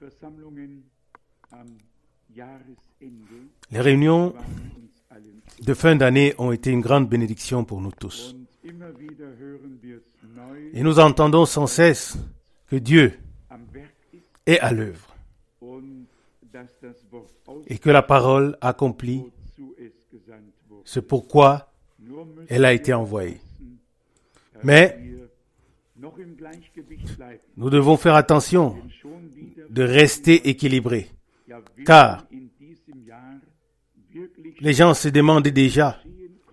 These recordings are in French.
Les réunions de fin d'année ont été une grande bénédiction pour nous tous. Et nous entendons sans cesse que Dieu est à l'œuvre et que la parole accomplit ce pourquoi elle a été envoyée. Mais nous devons faire attention de rester équilibrés, car les gens se demandent déjà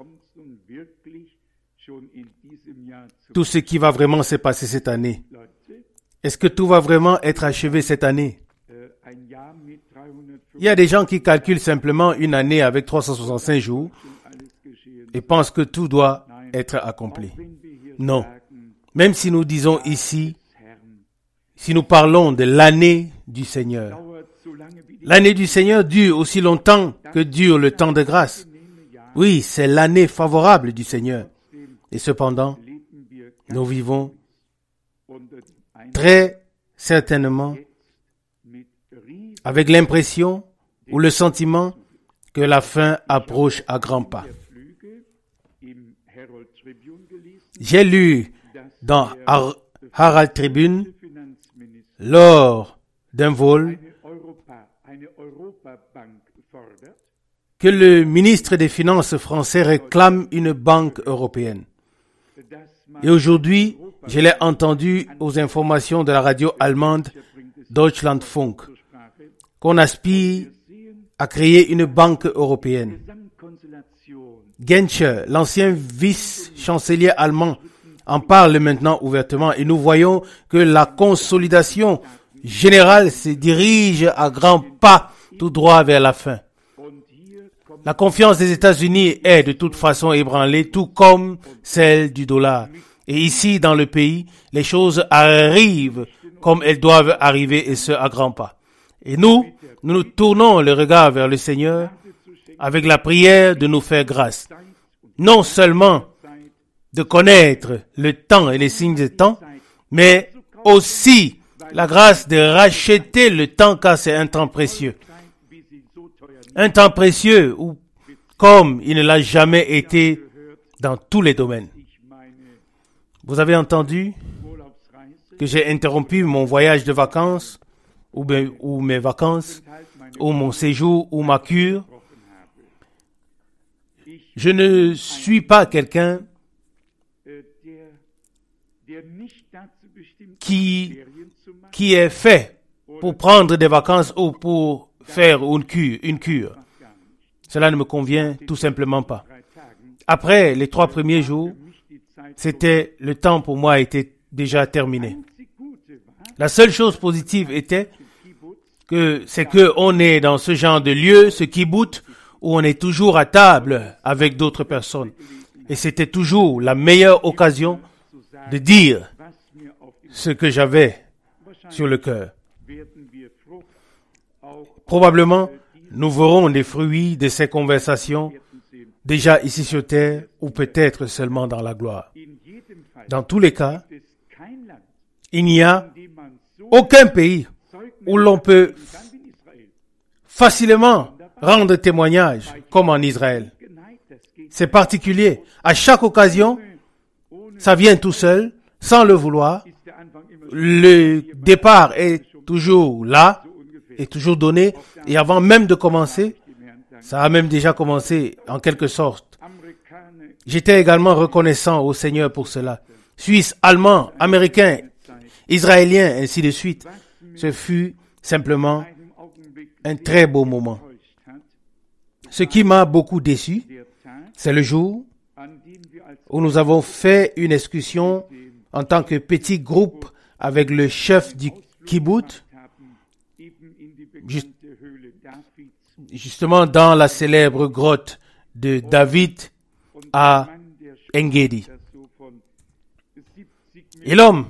tout ce qui va vraiment se passer cette année. Est-ce que tout va vraiment être achevé cette année? Il y a des gens qui calculent simplement une année avec 365 jours et pensent que tout doit être accompli. Non. Même si nous disons ici, si nous parlons de l'année du Seigneur, l'année du Seigneur dure aussi longtemps que dure le temps de grâce. Oui, c'est l'année favorable du Seigneur. Et cependant, nous vivons très certainement avec l'impression ou le sentiment que la fin approche à grands pas. J'ai lu dans Herald Tribune, lors d'un vol, que le ministre des Finances français réclame une banque européenne. Et aujourd'hui, je l'ai entendu aux informations de la radio allemande Deutschlandfunk, qu'on aspire à créer une banque européenne. Genscher, l'ancien vice-chancelier allemand, en parle maintenant ouvertement et nous voyons que la consolidation générale se dirige à grands pas tout droit vers la fin. La confiance des États-Unis est de toute façon ébranlée, tout comme celle du dollar. Et ici, dans le pays, les choses arrivent comme elles doivent arriver et ce, à grands pas. Et nous tournons le regard vers le Seigneur avec la prière de nous faire grâce. Non seulement de connaître le temps et les signes du temps, mais aussi la grâce de racheter le temps car c'est un temps précieux. Un temps précieux où, comme il ne l'a jamais été dans tous les domaines. Vous avez entendu que j'ai interrompu mon voyage de vacances, ou mes vacances, ou mon séjour, ou ma cure. Je ne suis pas quelqu'un qui est fait pour prendre des vacances ou pour faire une cure. Cela ne me convient tout simplement pas. Après les 3 premiers jours, le temps pour moi était déjà terminé. La seule chose positive était c'est que on est dans ce genre de lieu, ce kibbutz, où on est toujours à table avec d'autres personnes. Et c'était toujours la meilleure occasion de dire ce que j'avais sur le cœur. Probablement, nous verrons les fruits de ces conversations déjà ici sur terre ou peut-être seulement dans la gloire. Dans tous les cas, il n'y a aucun pays où l'on peut facilement rendre témoignage comme en Israël. C'est particulier. À chaque occasion, ça vient tout seul, sans le vouloir. Le départ est toujours là, est toujours donné. Et avant même de commencer, ça a même déjà commencé en quelque sorte. J'étais également reconnaissant au Seigneur pour cela. Suisse, Allemand, Américain, Israélien, ainsi de suite. Ce fut simplement un très beau moment. Ce qui m'a beaucoup déçu, c'est le jour où nous avons fait une excursion en tant que petit groupe avec le chef du kibbutz, justement dans la célèbre grotte de David à Engedi. Et l'homme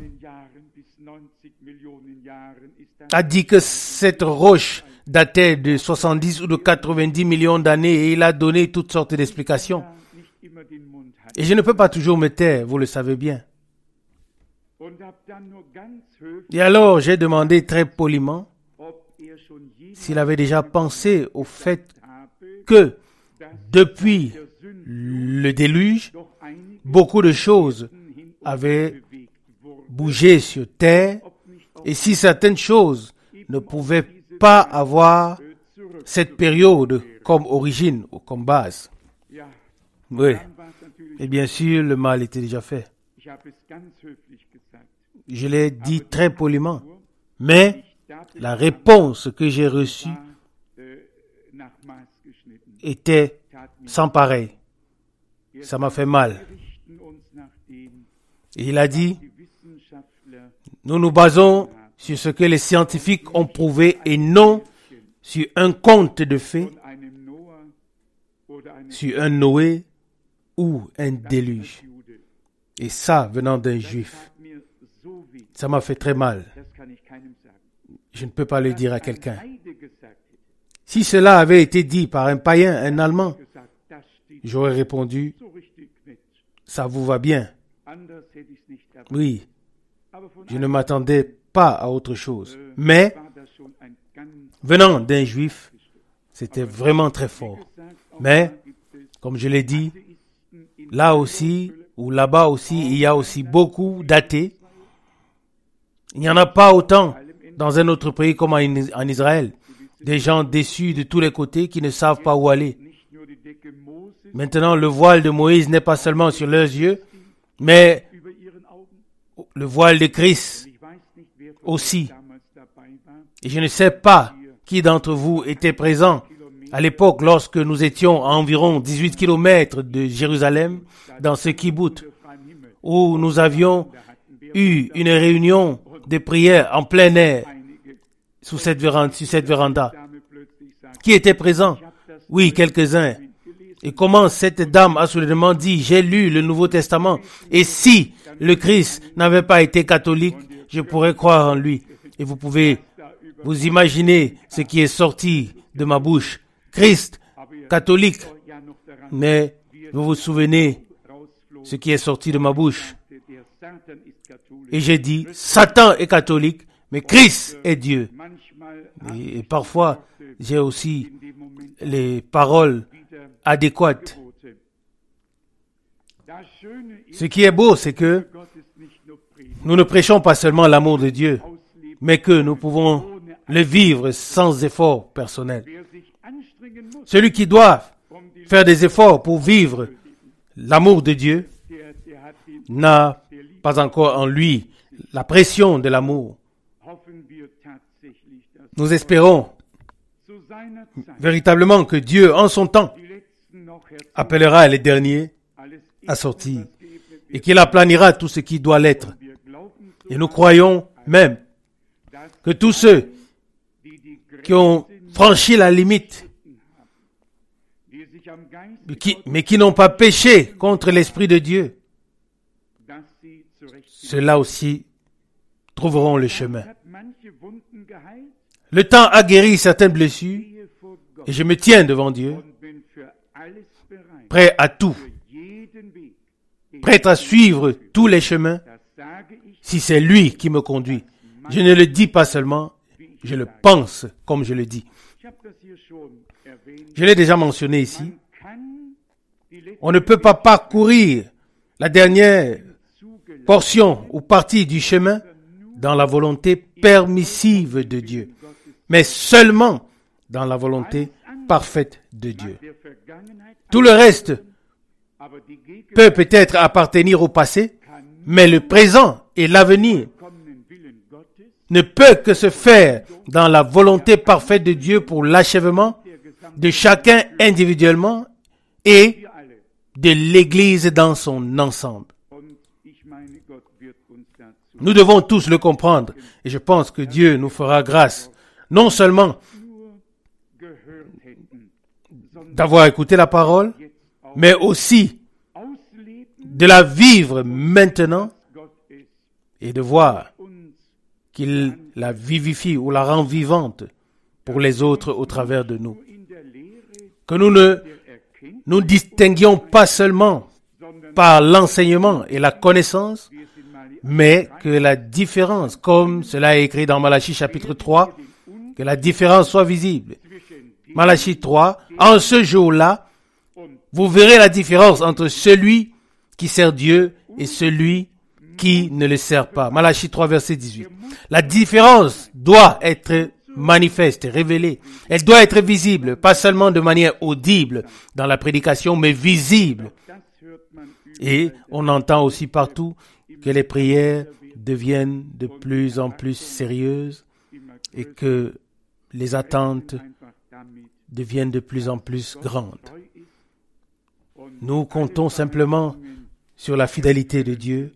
a dit que cette roche datait de 70 ou de 90 millions d'années et il a donné toutes sortes d'explications. Et je ne peux pas toujours me taire, vous le savez bien. Et alors, j'ai demandé très poliment s'il avait déjà pensé au fait que depuis le déluge, beaucoup de choses avaient bougé sur terre, et si certaines choses ne pouvaient pas avoir cette période comme origine ou comme base. Oui. Et bien sûr, le mal était déjà fait. Je l'ai dit très poliment, mais la réponse que j'ai reçue était sans pareil. Ça m'a fait mal. Et il a dit, nous nous basons sur ce que les scientifiques ont prouvé et non sur un conte de fées, sur un Noé ou un déluge. Et ça, venant d'un juif, ça m'a fait très mal. Je ne peux pas le dire à quelqu'un. Si cela avait été dit par un païen, un Allemand, j'aurais répondu, ça vous va bien. Oui, je ne m'attendais pas à autre chose. Mais, venant d'un juif, c'était vraiment très fort. Mais, comme je l'ai dit, là aussi, ou là-bas aussi, il y a aussi beaucoup d'athées. Il n'y en a pas autant dans un autre pays comme en Israël. Des gens déçus de tous les côtés qui ne savent pas où aller. Maintenant, le voile de Moïse n'est pas seulement sur leurs yeux, mais le voile de Christ aussi. Et je ne sais pas qui d'entre vous était présent à l'époque lorsque nous étions à environ 18 kilomètres de Jérusalem, dans ce kibbutz, où nous avions eu une réunion de prière en plein air, sur cette véranda. Qui était présent? Oui, quelques-uns. Et comment cette dame a soudainement dit, j'ai lu le Nouveau Testament, et si le Christ n'avait pas été catholique, je pourrais croire en lui. Et vous pouvez vous imaginer ce qui est sorti de ma bouche. Christ, catholique. Mais vous vous souvenez ce qui est sorti de ma bouche. Et j'ai dit, Satan est catholique, mais Christ est Dieu. Et parfois, j'ai aussi les paroles adéquates. Ce qui est beau, c'est que nous ne prêchons pas seulement l'amour de Dieu, mais que nous pouvons le vivre sans effort personnel. Celui qui doit faire des efforts pour vivre l'amour de Dieu n'a pas encore en lui la pression de l'amour. Nous espérons véritablement que Dieu, en son temps, appellera les derniers à sortir et qu'il aplanira tout ce qui doit l'être. Et nous croyons même que tous ceux qui ont franchi la limite, mais qui n'ont pas péché contre l'Esprit de Dieu, ceux-là aussi trouveront le chemin. Le temps a guéri certaines blessures et je me tiens devant Dieu, prêt à tout, prêt à suivre tous les chemins si c'est lui qui me conduit. Je ne le dis pas seulement, je le pense comme je le dis. Je l'ai déjà mentionné ici. On ne peut pas parcourir la dernière portion ou partie du chemin dans la volonté permissive de Dieu, mais seulement dans la volonté parfaite de Dieu. Tout le reste peut peut-être appartenir au passé, mais le présent et l'avenir ne peut que se faire dans la volonté parfaite de Dieu pour l'achèvement de chacun individuellement et de l'Église dans son ensemble. Nous devons tous le comprendre et je pense que Dieu nous fera grâce, non seulement d'avoir écouté la parole, mais aussi de la vivre maintenant et de voir qu'il la vivifie ou la rend vivante pour les autres au travers de nous. Que nous ne nous distinguions pas seulement par l'enseignement et la connaissance, mais que la différence, comme cela est écrit dans Malachie chapitre 3, que la différence soit visible. Malachie 3, en ce jour-là, vous verrez la différence entre celui qui sert Dieu et celui qui ne le sert pas. Malachie 3, verset 18. La différence doit être manifeste, révélée. Elle doit être visible, pas seulement de manière audible dans la prédication, mais visible. Et on entend aussi partout que les prières deviennent de plus en plus sérieuses et que les attentes deviennent de plus en plus grandes. Nous comptons simplement sur la fidélité de Dieu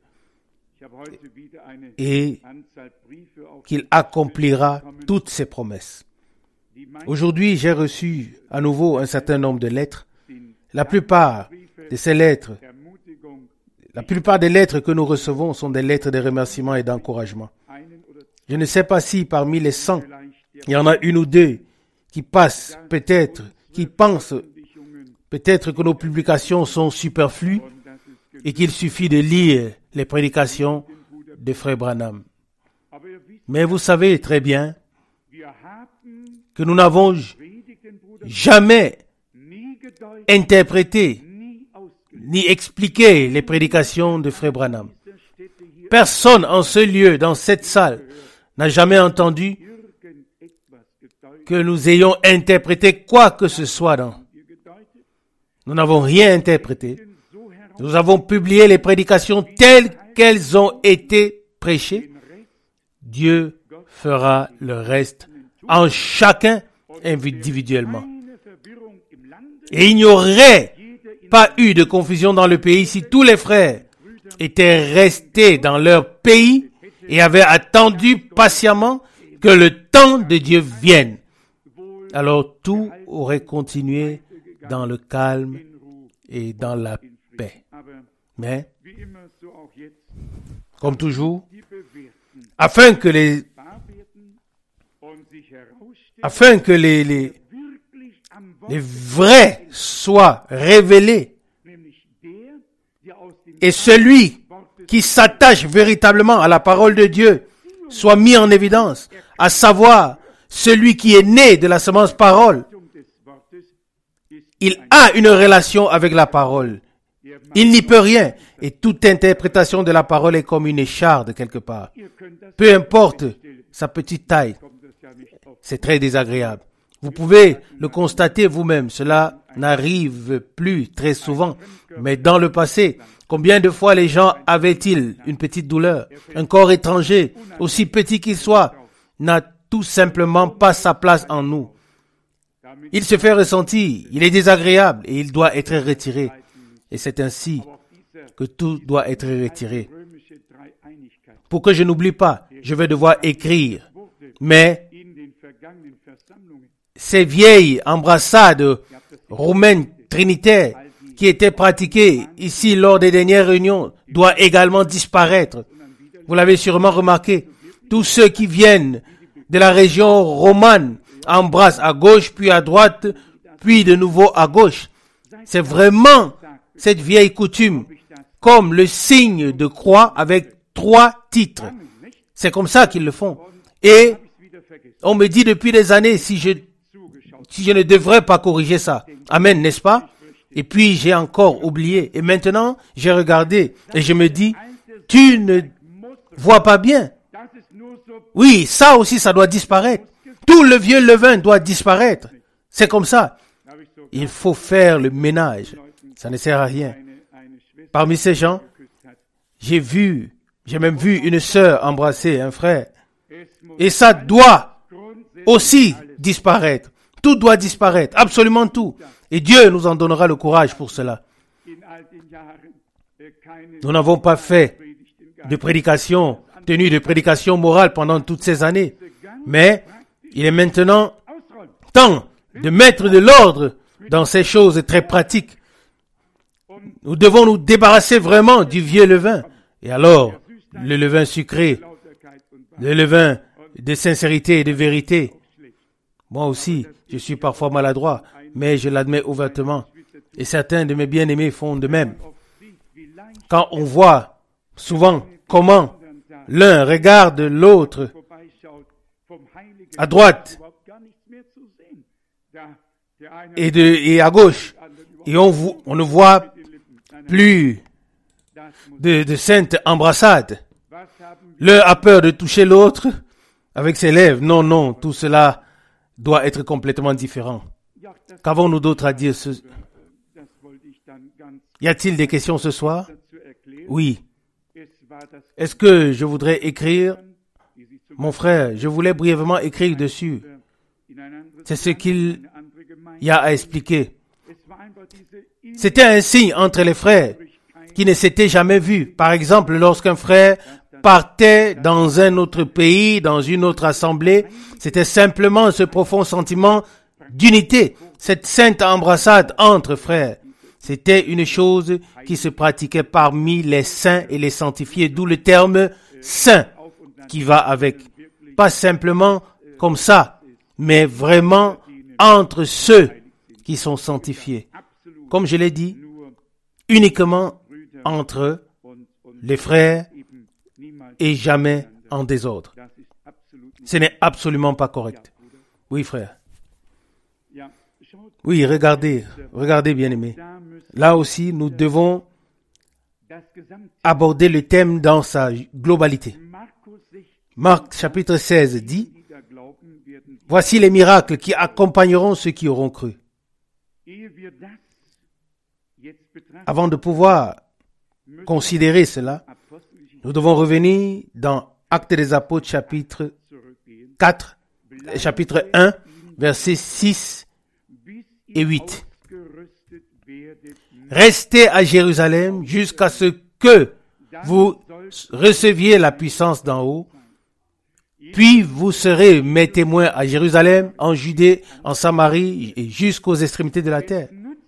et qu'il accomplira toutes ses promesses. Aujourd'hui, j'ai reçu à nouveau un certain nombre de lettres. La plupart de ces lettres, la plupart des lettres que nous recevons sont des lettres de remerciement et d'encouragement. Je ne sais pas si parmi les 100, il y en a une ou deux qui passent, peut-être, qui pensent peut-être que nos publications sont superflues et qu'il suffit de lire les prédications de Frère Branham. Mais vous savez très bien que nous n'avons jamais interprété ni expliqué les prédications de Frère Branham. Personne en ce lieu, dans cette salle, n'a jamais entendu que nous ayons interprété quoi que ce soit dans. Nous n'avons rien interprété. Nous avons publié les prédications telles qu'elles ont été prêchées. Dieu fera le reste en chacun individuellement. Et il n'y aurait pas eu de confusion dans le pays si tous les frères étaient restés dans leur pays et avaient attendu patiemment que le temps de Dieu vienne. Alors tout aurait continué dans le calme et dans la paix. Mais, comme toujours, afin que les vrais soient révélés et celui qui s'attache véritablement à la parole de Dieu soit mis en évidence, à savoir celui qui est né de la semence parole. Il a une relation avec la parole. Il n'y peut rien. Et toute interprétation de la parole est comme une écharde quelque part. Peu importe sa petite taille. C'est très désagréable. Vous pouvez le constater vous-même. Cela n'arrive plus très souvent. Mais dans le passé, combien de fois les gens avaient-ils une petite douleur? Un corps étranger, aussi petit qu'il soit, n'a tout simplement pas sa place en nous. Il se fait ressentir, il est désagréable et il doit être retiré. Et c'est ainsi que tout doit être retiré. Pour que je n'oublie pas, je vais devoir écrire. Mais ces vieilles embrassades roumaines trinitaires qui étaient pratiquées ici lors des dernières réunions doivent également disparaître. Vous l'avez sûrement remarqué. Tous ceux qui viennent de la région romane embrassent à gauche, puis à droite, puis de nouveau à gauche. C'est vraiment cette vieille coutume, comme le signe de croix avec 3 titres. C'est comme ça qu'ils le font. Et on me dit depuis des années si je ne devrais pas corriger ça. Amen, n'est-ce pas? Et puis j'ai encore oublié. Et maintenant, j'ai regardé et je me dis, tu ne vois pas bien. Oui, ça aussi, ça doit disparaître. Tout le vieux levain doit disparaître. C'est comme ça. Il faut faire le ménage. Ça ne sert à rien. Parmi ces gens, j'ai même vu une sœur embrasser un frère. Et ça doit aussi disparaître. Tout doit disparaître. Absolument tout. Et Dieu nous en donnera le courage pour cela. Nous n'avons pas fait de prédication, tenue de prédication morale pendant toutes ces années. Mais il est maintenant temps de mettre de l'ordre dans ces choses très pratiques. Nous devons nous débarrasser vraiment du vieux levain. Et alors, le levain sucré, le levain de sincérité et de vérité. Moi aussi, je suis parfois maladroit, mais je l'admets ouvertement. Et certains de mes bien-aimés font de même. Quand on voit souvent comment l'un regarde l'autre à droite et à gauche. Et on ne voit plus de saintes embrassades. L'un a peur de toucher l'autre avec ses lèvres. Non, non, tout cela doit être complètement différent. Qu'avons-nous d'autre à dire? Y a-t-il des questions ce soir? Oui. Est-ce que je voudrais écrire? Mon frère, je voulais brièvement écrire dessus. C'est ce qu'il y a à expliquer. C'était un signe entre les frères qui ne s'étaient jamais vus. Par exemple, lorsqu'un frère partait dans un autre pays, dans une autre assemblée, c'était simplement ce profond sentiment d'unité, cette sainte embrassade entre frères. C'était une chose qui se pratiquait parmi les saints et les sanctifiés, d'où le terme saint qui va avec. Pas simplement comme ça, mais vraiment entre ceux qui sont sanctifiés. Comme je l'ai dit, uniquement entre les frères et jamais en désordre. Ce n'est absolument pas correct. Oui, frère. Oui, regardez bien-aimés. Là aussi, nous devons aborder le thème dans sa globalité. Marc chapitre 16 dit, « Voici les miracles qui accompagneront ceux qui auront cru. » Avant de pouvoir considérer cela, nous devons revenir dans Actes des Apôtres chapitre 1, versets 6 et 8. Restez à Jérusalem jusqu'à ce que vous receviez la puissance d'en haut. Puis vous serez mes témoins à Jérusalem, en Judée, en Samarie et jusqu'aux extrémités de la terre.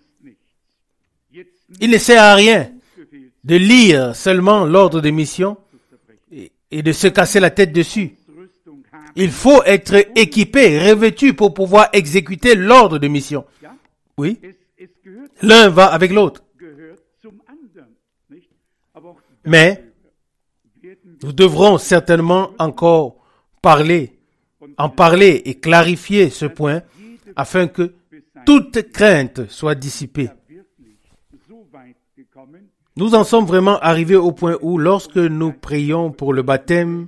Il ne sert à rien de lire seulement l'ordre de mission et de se casser la tête dessus. Il faut être équipé, revêtu pour pouvoir exécuter l'ordre de mission. Oui, l'un va avec l'autre. Mais nous devrons certainement encore en parler et clarifier ce point afin que toute crainte soit dissipée. Nous en sommes vraiment arrivés au point où, lorsque nous prions pour le baptême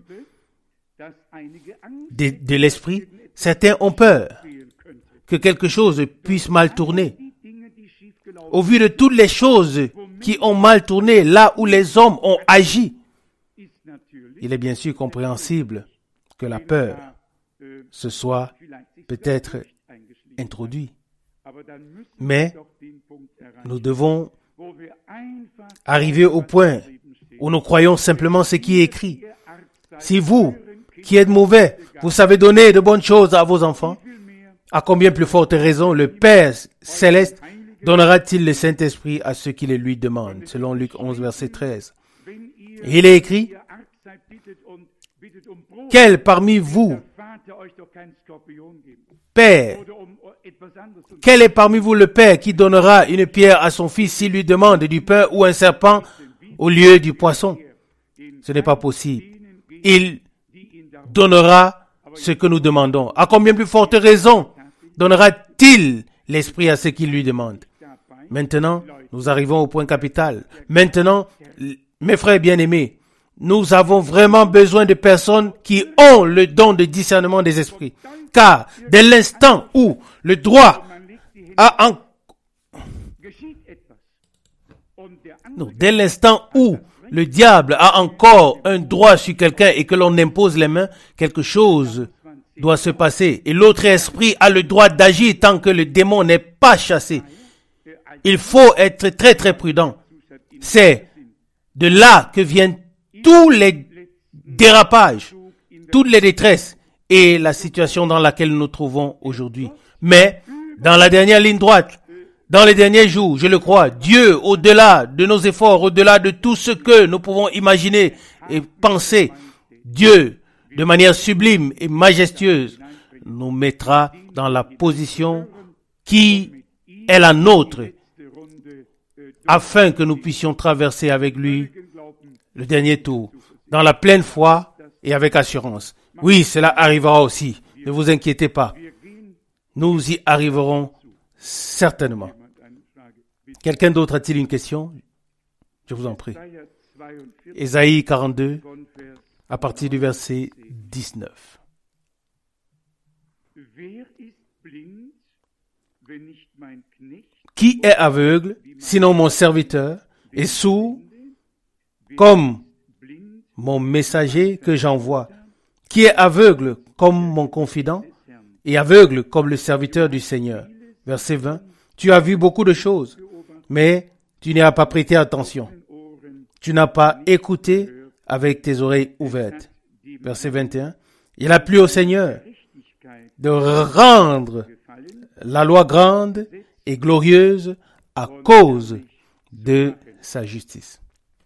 de l'esprit, certains ont peur que quelque chose puisse mal tourner. Au vu de toutes les choses qui ont mal tourné là où les hommes ont agi, il est bien sûr compréhensible que la peur se soit peut-être introduite. Mais nous devons arriver au point où nous croyons simplement ce qui est écrit. Si vous, qui êtes mauvais, vous savez donner de bonnes choses à vos enfants, à combien plus forte raison le Père céleste donnera-t-il le Saint-Esprit à ceux qui le lui demandent, selon Luc 11, verset 13. Et il est écrit, quel parmi vous, Père, quel est parmi vous le Père qui donnera une pierre à son fils s'il lui demande du pain ou un serpent au lieu du poisson? Ce n'est pas possible. Il donnera ce que nous demandons. À combien plus forte raison donnera-t-il l'Esprit à ceux qui lui demandent? Maintenant, nous arrivons au point capital. Maintenant, mes frères bien-aimés, nous avons vraiment besoin de personnes qui ont le don de discernement des esprits. Car dès l'instant où le droit dès l'instant où le diable a encore un droit sur quelqu'un et que l'on impose les mains, quelque chose doit se passer. Et l'autre esprit a le droit d'agir tant que le démon n'est pas chassé. Il faut être très très prudent. C'est de là que viennent tous les dérapages, toutes les détresses et la situation dans laquelle nous nous trouvons aujourd'hui. Mais dans la dernière ligne droite, dans les derniers jours, je le crois, Dieu, au-delà de nos efforts, au-delà de tout ce que nous pouvons imaginer et penser, Dieu, de manière sublime et majestueuse, nous mettra dans la position qui est la nôtre, afin que nous puissions traverser avec lui le dernier tour, dans la pleine foi et avec assurance. Oui, cela arrivera aussi, ne vous inquiétez pas. nous y arriverons certainement. Quelqu'un d'autre a-t-il une question? Je vous en prie. Ésaïe 42, à partir du verset 19. Qui est aveugle, sinon mon serviteur, et sourd, comme mon messager que j'envoie? Qui est aveugle comme mon confident, et aveugle comme le serviteur du Seigneur? Verset 20. Tu as vu beaucoup de choses, mais tu n'y as pas prêté attention. Tu n'as pas écouté avec tes oreilles ouvertes. Verset 21. Il a plu au Seigneur de rendre la loi grande et glorieuse à cause de sa justice.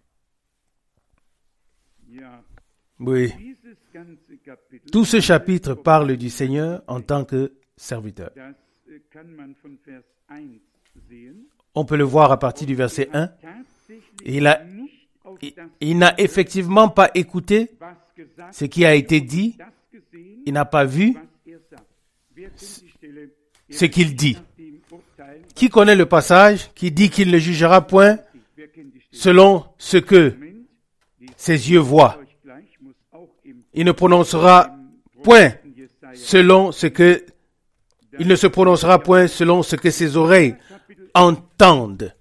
Oui. Tout ce chapitre parle du Seigneur en tant que serviteur. On peut le voir à partir du verset 1. Il n'a effectivement pas écouté ce qui a été dit. Il n'a pas vu ce qu'il dit. Qui connaît le passage qui dit qu'il ne jugera point selon ce que ses yeux voient? Il ne prononcera point selon ce que il ne se prononcera point selon ce que ses oreilles entendent.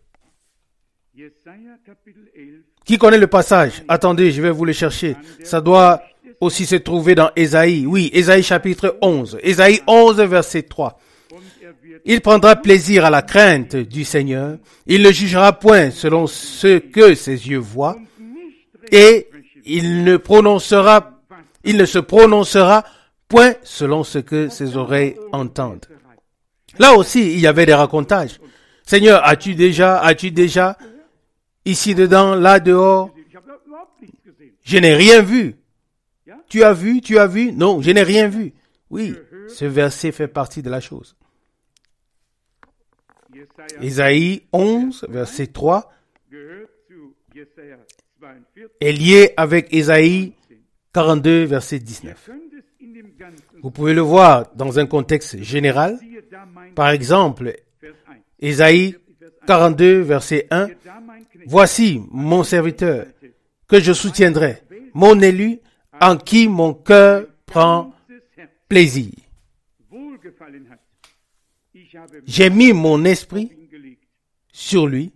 Qui connaît le passage? Attendez, je vais vous le chercher. Ça doit aussi se trouver dans Ésaïe. Oui, Ésaïe chapitre 11. Ésaïe 11, verset 3. Il prendra plaisir à la crainte du Seigneur. Il ne jugera point selon ce que ses yeux voient. Et il ne se prononcera point selon ce que ses oreilles entendent. Là aussi, il y avait des racontages. Seigneur, as-tu déjà, ici dedans, là dehors? Je n'ai rien vu. Tu as vu? Non, je n'ai rien vu. Oui, ce verset fait partie de la chose. Ésaïe 11, verset 3, est lié avec Ésaïe 42, verset 19. Vous pouvez le voir dans un contexte général. Par exemple, Ésaïe 42, verset 1. Voici mon serviteur que je soutiendrai, mon élu en qui mon cœur prend plaisir. J'ai mis mon esprit sur lui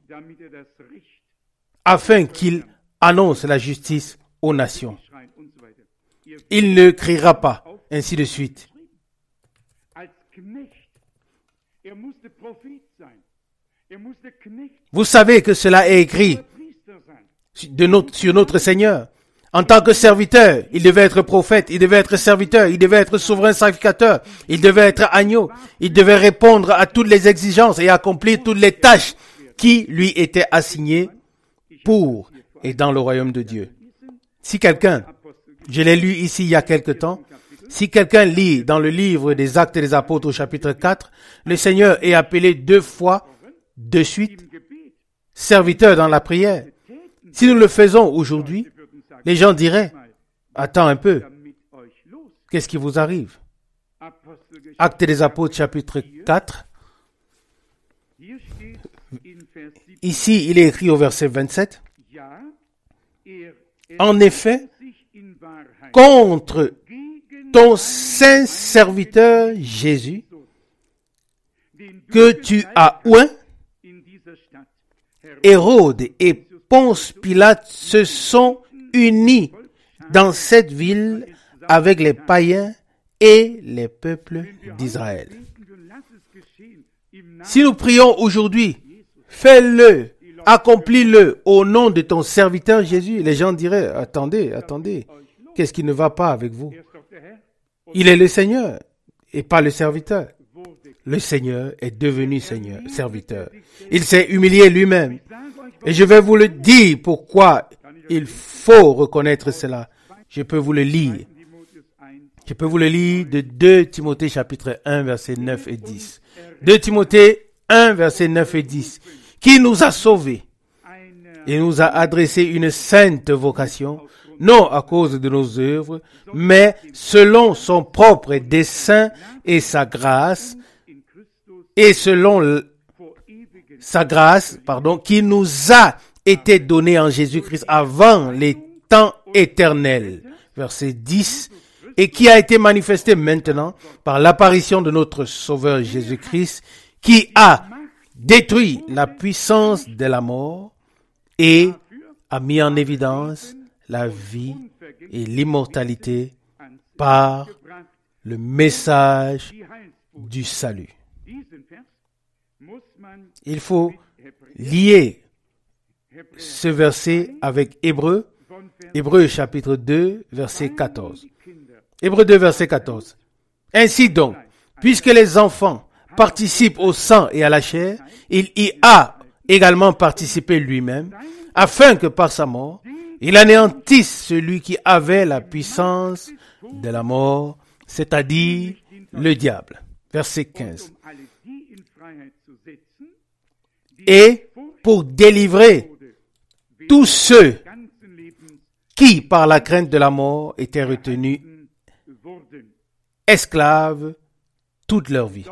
afin qu'il annonce la justice aux nations. Il ne criera pas, ainsi de suite. Vous savez que cela est écrit sur notre Seigneur. En tant que serviteur, il devait être prophète, il devait être serviteur, il devait être souverain sacrificateur, il devait être agneau, il devait répondre à toutes les exigences et accomplir toutes les tâches qui lui étaient assignées pour et dans le royaume de Dieu. Si quelqu'un, je l'ai lu ici il y a quelque temps, si quelqu'un lit dans le livre des Actes des Apôtres au chapitre 4, le Seigneur est appelé 2 fois de suite serviteur dans la prière. Si nous le faisons aujourd'hui, les gens diraient, attends un peu, qu'est-ce qui vous arrive? Actes des Apôtres chapitre 4. Ici, il est écrit au verset 27. En effet, contre ton saint serviteur Jésus, que tu as oint, Hérode et Ponce Pilate se sont unis dans cette ville avec les païens et les peuples d'Israël. Si nous prions aujourd'hui, fais-le, accomplis-le au nom de ton serviteur Jésus, les gens diraient, attendez, qu'est-ce qui ne va pas avec vous? Il est le Seigneur et pas le serviteur. Le Seigneur est devenu serviteur. Il s'est humilié lui-même. Et je vais vous le dire pourquoi il faut reconnaître cela. Je peux vous le lire. Je peux vous le lire de 2 Timothée chapitre 1 versets 9 et 10. 2 Timothée 1 versets 9 et 10. Qui nous a sauvés et nous a adressé une sainte vocation, non à cause de nos œuvres, mais selon son propre dessein et sa grâce, et selon sa grâce, qui nous a été donnée en Jésus-Christ avant les temps éternels. Verset 10. Et qui a été manifesté maintenant par l'apparition de notre Sauveur Jésus-Christ, qui a détruit la puissance de la mort et a mis en évidence la vie et l'immortalité par le message du salut. Il faut lier ce verset avec Hébreux chapitre 2, verset 14. Hébreux 2, verset 14. Ainsi donc, puisque les enfants participent au sang et à la chair, il y a également participé lui-même, afin que par sa mort, il anéantisse celui qui avait la puissance de la mort, c'est-à-dire le diable. Verset 15. Et pour délivrer tous ceux qui, par la crainte de la mort, étaient retenus esclaves toute leur vie.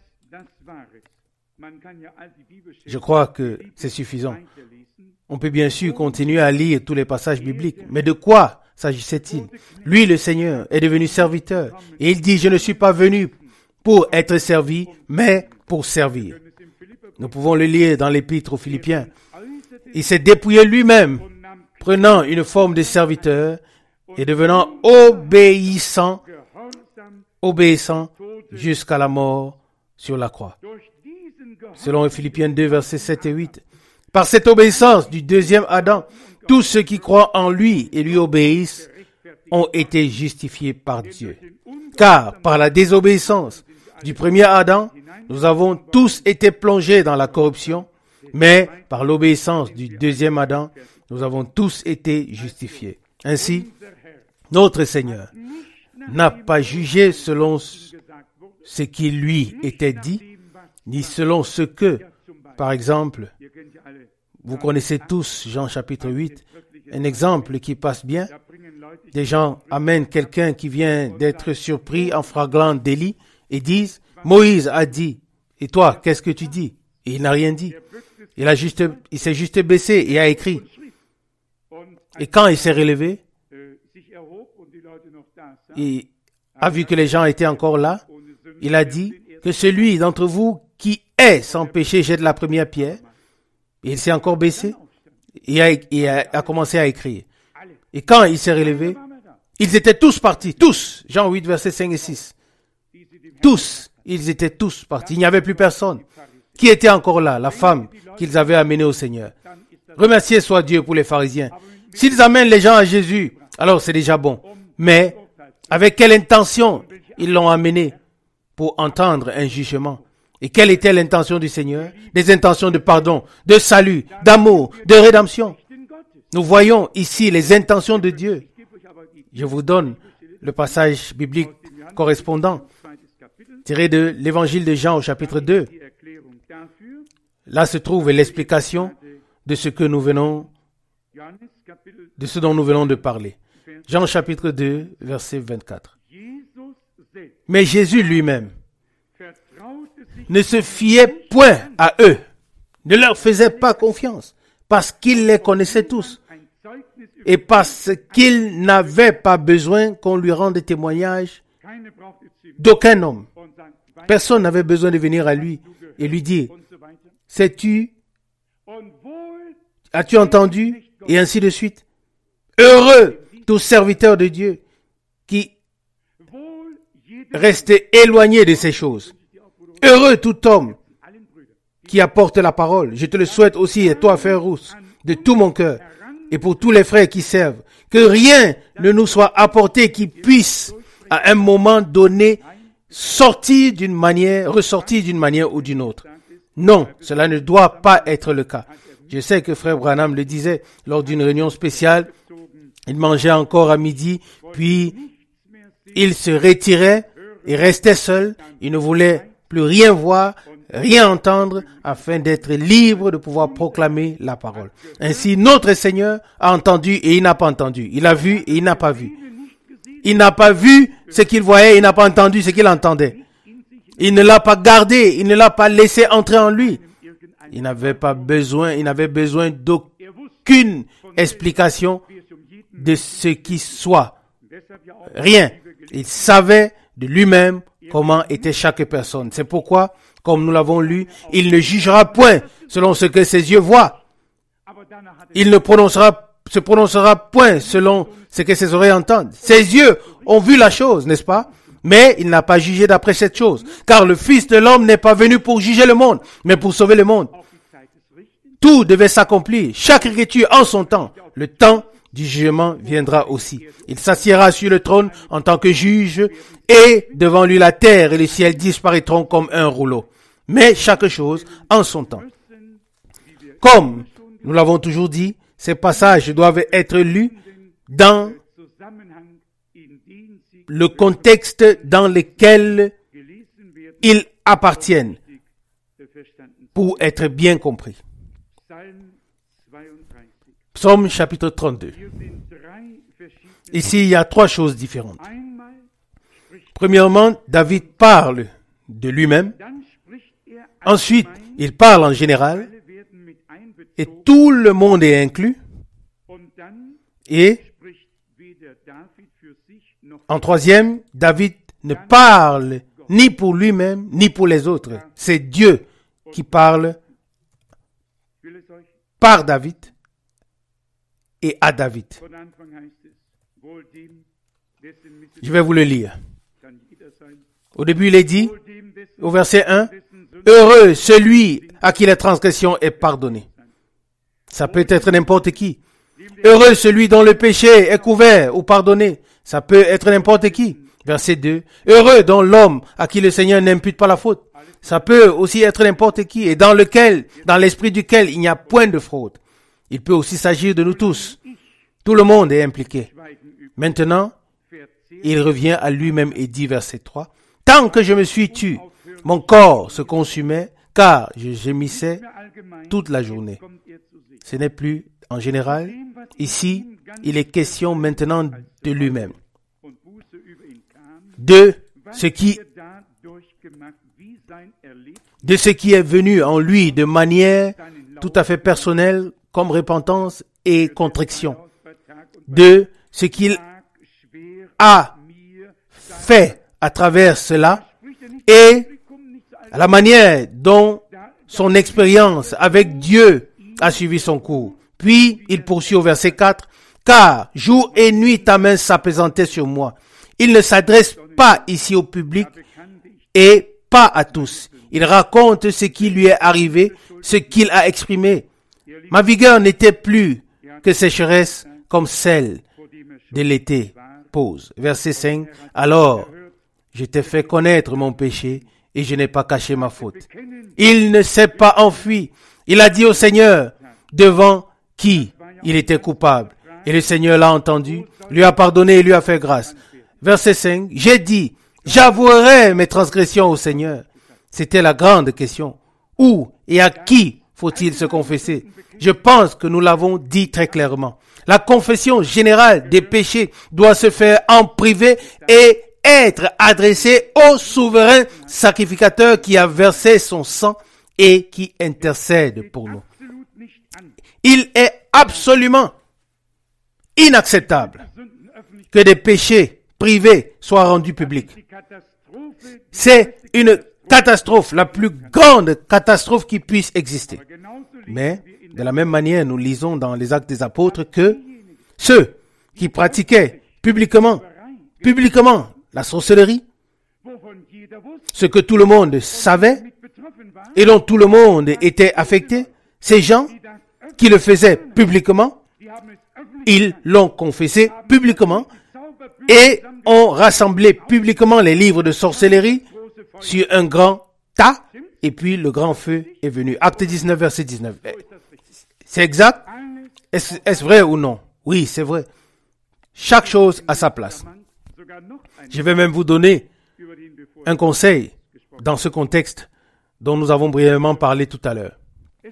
Je crois que c'est suffisant. On peut bien sûr continuer à lire tous les passages bibliques, mais de quoi s'agissait-il? Lui, le Seigneur, est devenu serviteur. Et il dit, je ne suis pas venu pour être servi, mais pour servir. Nous pouvons le lire dans l'épître aux Philippiens. Il s'est dépouillé lui-même, prenant une forme de serviteur et devenant obéissant jusqu'à la mort sur la croix. Selon Philippiens 2, versets 7 et 8. Par cette obéissance du deuxième Adam, tous ceux qui croient en lui et lui obéissent ont été justifiés par Dieu. Car par la désobéissance du premier Adam, nous avons tous été plongés dans la corruption, mais par l'obéissance du deuxième Adam, nous avons tous été justifiés. Ainsi, notre Seigneur n'a pas jugé selon ce qui lui était dit, ni selon ce que, par exemple, vous connaissez tous Jean chapitre 8, un exemple qui passe bien. Des gens amènent quelqu'un qui vient d'être surpris en flagrant délit et disent, Moïse a dit, et toi, qu'est-ce que tu dis? Et il n'a rien dit. Il s'est juste baissé et a écrit. Et quand il s'est relevé, il a vu que les gens étaient encore là. Il a dit que celui d'entre vous qui est sans péché jette la première pierre. Et il s'est encore baissé et a commencé à écrire. Et quand il s'est relevé, ils étaient tous partis, tous. Jean 8, versets 5 et 6. Tous, ils étaient tous partis. Il n'y avait plus personne. Qui était encore là? La femme qu'ils avaient amenée au Seigneur. Remerciez soit Dieu pour les pharisiens. S'ils amènent les gens à Jésus, alors c'est déjà bon. Mais avec quelle intention ils l'ont amené? Pour entendre un jugement. Et quelle était l'intention du Seigneur? Des intentions de pardon, de salut, d'amour, de rédemption. Nous voyons ici les intentions de Dieu. Je vous donne le passage biblique correspondant, tiré de l'évangile de Jean au chapitre 2. Là se trouve l'explication de ce dont nous venons de parler. Jean chapitre 2, verset 24. Mais Jésus lui-même ne se fiait point à eux, ne leur faisait pas confiance, parce qu'il les connaissait tous, et parce qu'il n'avait pas besoin qu'on lui rende témoignage d'aucun homme. Personne n'avait besoin de venir à lui et lui dire, sais-tu, as-tu entendu, et ainsi de suite. Heureux tout serviteur de Dieu qui restait éloigné de ces choses. Heureux tout homme qui apporte la parole. Je te le souhaite aussi, et toi, frère Rousse, de tout mon cœur, et pour tous les frères qui servent, que rien ne nous soit apporté qui puisse, à un moment donné, ressortir d'une manière ou d'une autre. Non, cela ne doit pas être le cas. Je sais que frère Branham le disait lors d'une réunion spéciale. Il mangeait encore à midi, puis il se retirait et restait seul. Il ne voulait plus rien voir, rien entendre, afin d'être libre de pouvoir proclamer la parole. Ainsi, notre Seigneur a entendu et il n'a pas entendu. Il a vu et il n'a pas vu. Il n'a pas vu ce qu'il voyait, il n'a pas entendu ce qu'il entendait. Il ne l'a pas gardé, il ne l'a pas laissé entrer en lui. Il n'avait besoin d'aucune explication de ce qui soit. Rien. Il savait de lui-même comment était chaque personne. C'est pourquoi, comme nous l'avons lu, il ne jugera point selon ce que ses yeux voient. Il ne se prononcera point selon ce que ses oreilles entendent. Ses yeux ont vu la chose, n'est-ce pas? Mais il n'a pas jugé d'après cette chose. Car le Fils de l'homme n'est pas venu pour juger le monde, mais pour sauver le monde. Tout devait s'accomplir, chaque écriture en son temps. Le temps du jugement viendra aussi. Il s'assiera sur le trône en tant que juge, et devant lui la terre et le ciel disparaîtront comme un rouleau. Mais chaque chose en son temps. Comme nous l'avons toujours dit, ces passages doivent être lus dans le contexte dans lequel ils appartiennent pour être bien compris. Psaume chapitre 32. Ici, il y a 3 choses différentes. Premièrement, David parle de lui-même. Ensuite, il parle en général. Et tout le monde est inclus. Et en troisième, David ne parle ni pour lui-même, ni pour les autres. C'est Dieu qui parle par David et à David. Je vais vous le lire. Au début, il est dit, au verset 1, « Heureux celui à qui la transgression est pardonnée. » Ça peut être n'importe qui. « Heureux celui dont le péché est couvert ou pardonné. » Ça peut être n'importe qui. Verset 2, « Heureux dont l'homme à qui le Seigneur n'impute pas la faute. » Ça peut aussi être n'importe qui et dans l'esprit duquel il n'y a point de fraude. Il peut aussi s'agir de nous tous. Tout le monde est impliqué. Maintenant, il revient à lui-même et dit, verset 3, « Tant que je me suis tu, mon corps se consumait, car je gémissais toute la journée. » Ce n'est plus en général. Ici, il est question maintenant de lui-même. De ce qui est venu en lui de manière tout à fait personnelle, comme repentance et contrition. De ce qu'il a fait à travers cela et à la manière dont son expérience avec Dieu a suivi son cours. Puis, il poursuit au verset 4, « Car jour et nuit ta main s'apaisantait sur moi. » Il ne s'adresse pas ici au public et pas à tous. Il raconte ce qui lui est arrivé, ce qu'il a exprimé. « Ma vigueur n'était plus que sécheresse comme celle de l'été. » Pause. Verset 5, « Alors, je t'ai fait connaître mon péché et je n'ai pas caché ma faute. » Il ne s'est pas enfui. Il a dit au Seigneur devant qui il était coupable. Et le Seigneur l'a entendu, lui a pardonné et lui a fait grâce. Verset 5, « J'ai dit, j'avouerai mes transgressions au Seigneur. » C'était la grande question. Où et à qui faut-il se confesser? Je pense que nous l'avons dit très clairement. La confession générale des péchés doit se faire en privé et être adressée au souverain sacrificateur qui a versé son sang et qui intercède pour nous. Il est absolument inacceptable que des péchés privés soient rendus publics. C'est une catastrophe, la plus grande catastrophe qui puisse exister. Mais, de la même manière, nous lisons dans les Actes des Apôtres que ceux qui pratiquaient publiquement la sorcellerie, ce que tout le monde savait et dont tout le monde était affecté, ces gens qui le faisaient publiquement, ils l'ont confessé publiquement et ont rassemblé publiquement les livres de sorcellerie sur un grand tas et puis le grand feu est venu. Acte 19, verset 19. C'est exact? Est-ce vrai ou non? Oui, c'est vrai. Chaque chose a sa place. Je vais même vous donner un conseil dans ce contexte dont nous avons brièvement parlé tout à l'heure.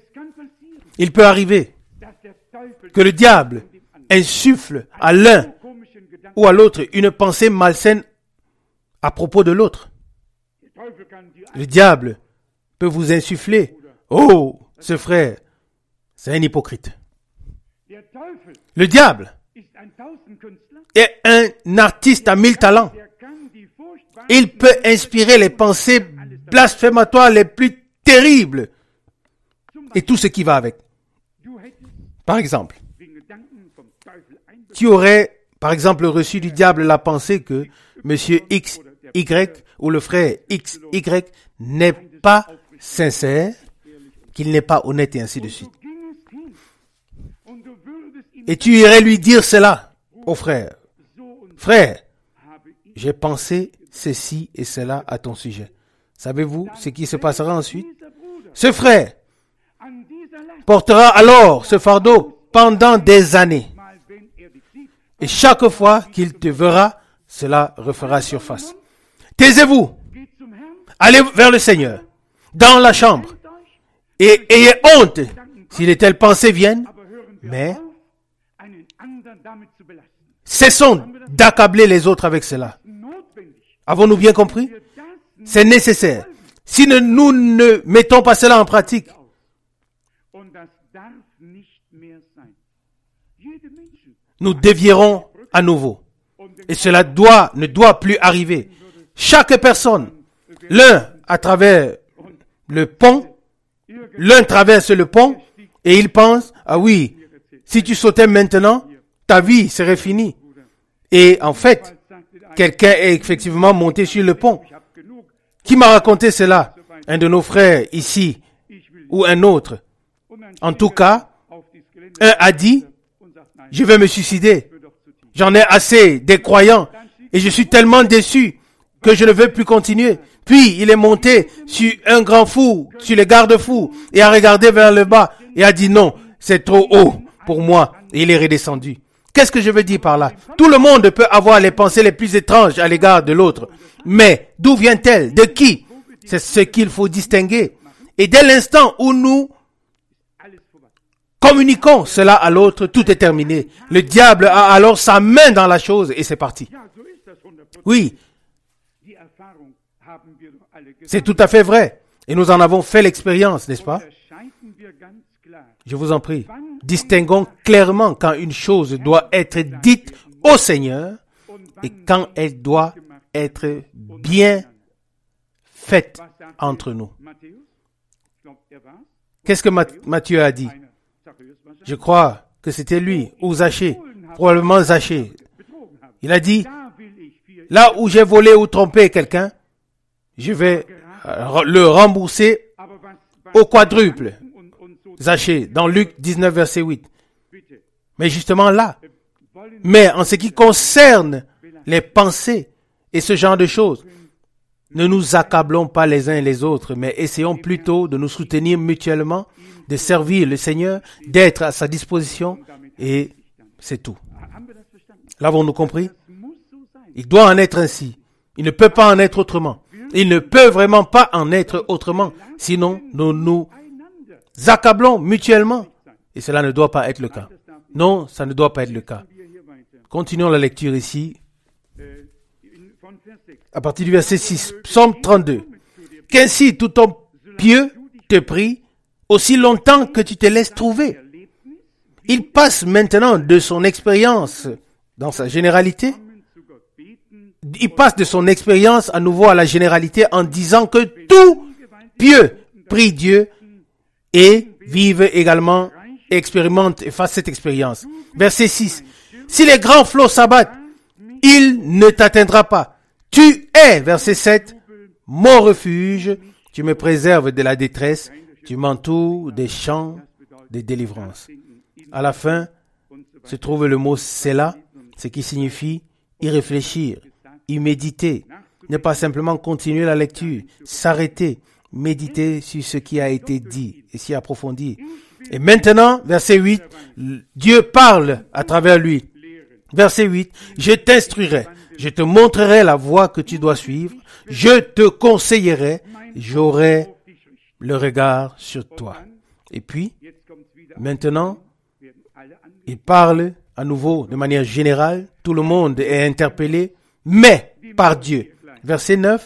Il peut arriver que le diable insuffle à l'un ou à l'autre une pensée malsaine à propos de l'autre. Le diable peut vous insuffler. Oh, ce frère, c'est un hypocrite. Le diable est un artiste à 1000 talents. Il peut inspirer les pensées blasphématoires les plus terribles et tout ce qui va avec. Par exemple, tu aurais, par exemple, reçu du diable la pensée que monsieur XY ou le frère XY n'est pas sincère, qu'il n'est pas honnête et ainsi de suite. Et tu irais lui dire cela au frère. Frère, j'ai pensé ceci et cela à ton sujet. Savez-vous ce qui se passera ensuite? Ce frère portera alors ce fardeau pendant des années. Et chaque fois qu'il te verra, cela refera surface. Taisez-vous. Allez vers le Seigneur, dans la chambre, et ayez honte si de telles pensées viennent, mais cessons d'accabler les autres avec cela. Avons-nous bien compris? C'est nécessaire. Si nous ne mettons pas cela en pratique, nous dévierons à nouveau. Et cela ne doit plus arriver. Chaque personne, l'un à travers le pont, l'un traverse le pont et il pense, ah oui, si tu sautais maintenant, ta vie serait finie. Et en fait, quelqu'un est effectivement monté sur le pont. Qui m'a raconté cela? Un de nos frères ici ou un autre. En tout cas, un a dit, je vais me suicider. J'en ai assez des croyants et je suis tellement déçu que je ne veux plus continuer. Puis il est monté sur un grand fou, sur les garde-fous, et a regardé vers le bas et a dit non, c'est trop haut pour moi. Et il est redescendu. Qu'est-ce que je veux dire par là? Tout le monde peut avoir les pensées les plus étranges à l'égard de l'autre. Mais d'où vient-elle? De qui? C'est ce qu'il faut distinguer. Et dès l'instant où nous communiquons cela à l'autre, tout est terminé. Le diable a alors sa main dans la chose et c'est parti. Oui, c'est tout à fait vrai. Et nous en avons fait l'expérience, n'est-ce pas? Je vous en prie, distinguons clairement quand une chose doit être dite au Seigneur et quand elle doit être bien faite entre nous. Qu'est-ce que Matthieu a dit? Je crois que c'était lui, ou Zachée, probablement Zachée. Il a dit, là où j'ai volé ou trompé quelqu'un, je vais le rembourser au quadruple. Zachée, dans Luc 19, verset 8. Mais justement là, mais en ce qui concerne les pensées et ce genre de choses, ne nous accablons pas les uns et les autres, mais essayons plutôt de nous soutenir mutuellement, de servir le Seigneur, d'être à sa disposition, et c'est tout. L'avons-nous compris? Il doit en être ainsi. Il ne peut pas en être autrement. Il ne peut vraiment pas en être autrement. Sinon, nous nous accablons mutuellement. Et cela ne doit pas être le cas. Non, ça ne doit pas être le cas. Continuons la lecture ici. À partir du verset 6, Psaume 32. Qu'ainsi tout ton pieux te prie, aussi longtemps que tu te laisses trouver. Il passe maintenant de son expérience dans sa généralité. Il passe de son expérience à nouveau à la généralité en disant que tout pieux prie Dieu et vive également, expérimente et fasse cette expérience. Verset 6. Si les grands flots s'abattent, il ne t'atteindra pas. Tu es, verset 7, mon refuge, tu me préserves de la détresse, tu m'entoures des champs de délivrance. À la fin se trouve le mot Sélah, ce qui signifie y réfléchir, y méditer, ne pas simplement continuer la lecture, s'arrêter, méditer sur ce qui a été dit et s'y approfondir. Et maintenant, verset 8, Dieu parle à travers lui. Verset 8, je t'instruirai, je te montrerai la voie que tu dois suivre, je te conseillerai, j'aurai le regard sur toi. Et puis, maintenant, il parle à nouveau de manière générale, tout le monde est interpellé, mais par Dieu. Verset 9,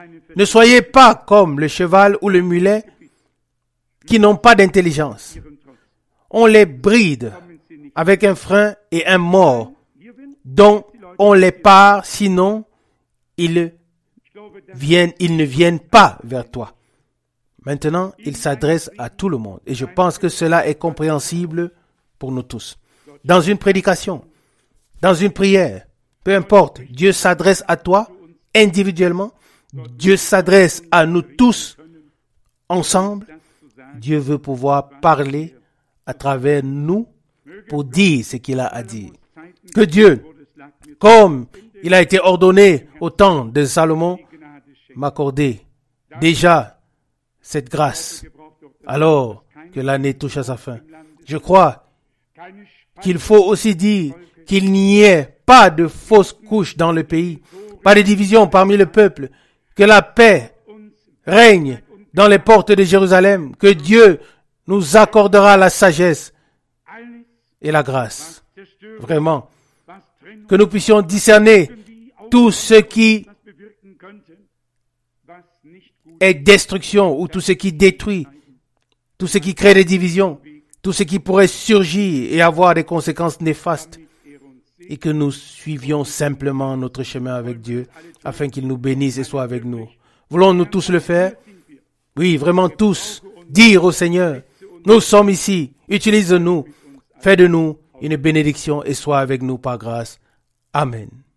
Ne soyez pas comme le cheval ou le mulet qui n'ont pas d'intelligence. On les bride avec un frein et un mors dont on les part, sinon ils ne viennent pas vers toi. Maintenant, il s'adresse à tout le monde et je pense que cela est compréhensible pour nous tous. Dans une prédication, dans une prière, peu importe, Dieu s'adresse à toi individuellement, Dieu s'adresse à nous tous ensemble. Dieu veut pouvoir parler à travers nous pour dire ce qu'il a à dire. Que Dieu, comme il a été ordonné au temps de Salomon, m'accorder déjà cette grâce, alors que l'année touche à sa fin. Je crois qu'il faut aussi dire qu'il n'y ait pas de fausses couches dans le pays, pas de division parmi le peuple, que la paix règne dans les portes de Jérusalem, que Dieu nous accordera la sagesse et la grâce. Vraiment, que nous puissions discerner tout ce qui est destruction ou tout ce qui détruit, tout ce qui crée des divisions, tout ce qui pourrait surgir et avoir des conséquences néfastes, et que nous suivions simplement notre chemin avec Dieu afin qu'il nous bénisse et soit avec nous. Voulons-nous tous le faire? Oui, vraiment tous. Dire au Seigneur, nous sommes ici, utilise-nous, fais de nous une bénédiction et sois avec nous par grâce. Amen.